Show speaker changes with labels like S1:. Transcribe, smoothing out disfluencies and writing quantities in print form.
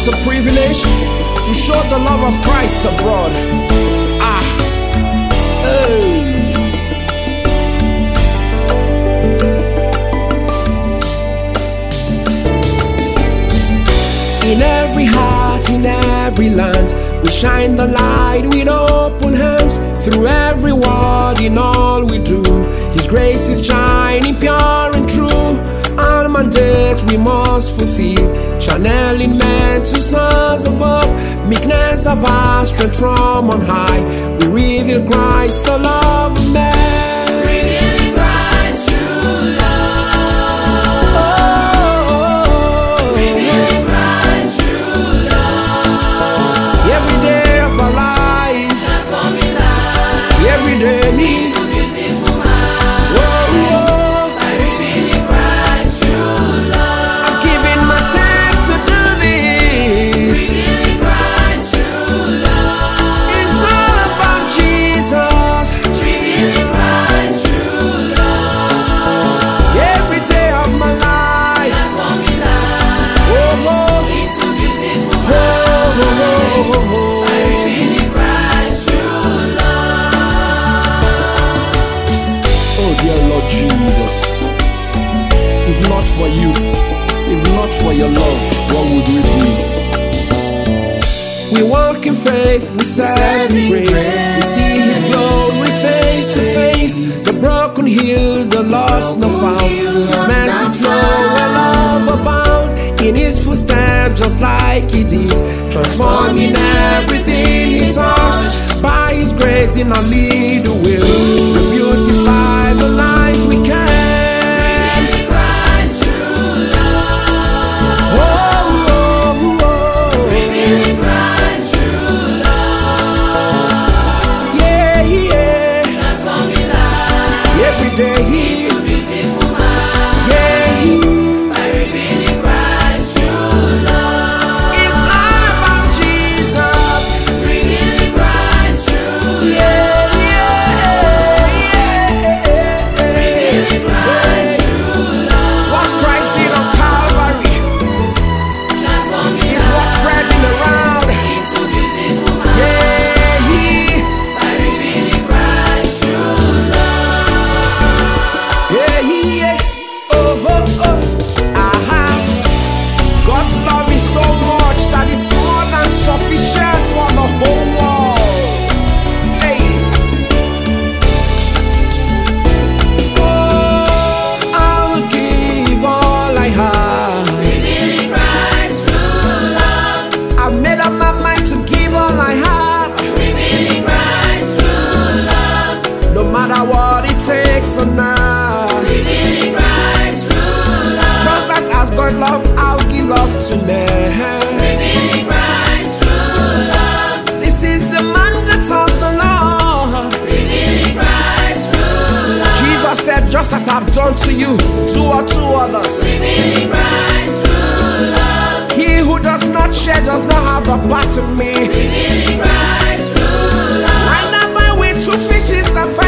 S1: It's a privilege to show the love of Christ abroad. In every heart, in every land, we shine the light with open hands. Through every word, in all we do, His grace is shining pure and true. Our mandate we must fulfill, channeling men to sons of hope, meekness of our strength from on high. We reveal Christ, the love of man.
S2: Revealing Christ, true love. Revealing Christ, true love.
S1: Every day of our lives,
S2: transforming lives.
S1: Every day needs
S2: a beautiful mind. By revealing Christ, true love.
S1: I'm giving myself to do this.
S2: Revealing Christ, true love.
S1: It's all about Jesus.
S2: Revealing Christ, true love.
S1: Every day of my life,
S2: Transforming lives into beautiful minds. By revealing Christ, true love.
S1: Oh dear Lord Jesus, if not for you, if not for your love, what would we be? We walk in faith, we serve in grace, we see His glory face to face. The broken heal, the lost not found, His mercy flow where love abound. In His footsteps just like He did, transforming everything He touched. By His grace in our middle will, to beautify the lives we can.
S2: Revealing Christ, true love.
S1: Oh, oh, oh.
S2: Revealing Christ, true love.
S1: Yeah, yeah.
S2: Transforming lives
S1: Every day
S2: into beautiful minds.
S1: yeah,
S2: By revealing Christ, true love.
S1: it's all about Jesus.
S2: Revealing Christ, true
S1: Yeah, yeah, yeah.
S2: Revealing Christ, true love.
S1: What Christ did on Calvary
S2: Transforming
S1: is what's spreading around.
S2: into beautiful minds.
S1: Yeah,
S2: By revealing Christ, true love.
S1: yeah, yeah. Oh, oh, oh. Aha. God's love is so much that it's more than sufficient for the whole world. Hey. Oh, I will give all I have.
S2: Revealing Christ, true love.
S1: I've made up my mind to give all I have,
S2: Revealing Christ, true love.
S1: no matter what it takes or not.
S2: Revealing Christ, true love.
S1: Just as God love, I'll give love to men.
S2: Revealing Christ, true love.
S1: This is the mandate of the Lord.
S2: Revealing Christ, true love.
S1: Jesus said, just as I've done to you, do unto others.
S2: Revealing Christ, true love.
S1: He who does not share does not have a part in me.
S2: Revealing Christ, true love.
S1: I know my way to fishes and